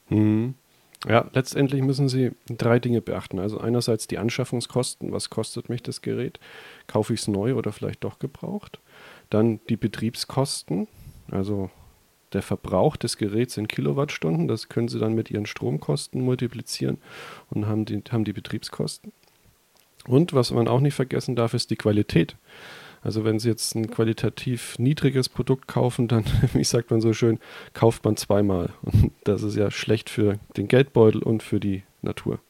Mhm. Ja, letztendlich müssen Sie drei Dinge beachten. Also einerseits die Anschaffungskosten, was kostet mich das Gerät? Kaufe ich es neu oder vielleicht doch gebraucht? Dann die Betriebskosten, also der Verbrauch des Geräts in Kilowattstunden, das können Sie dann mit Ihren Stromkosten multiplizieren und haben die Betriebskosten. Und was man auch nicht vergessen darf, ist die Qualität. Also wenn Sie jetzt ein qualitativ niedriges Produkt kaufen, dann, wie sagt man so schön, kauft man zweimal. Und das ist ja schlecht für den Geldbeutel und für die Natur.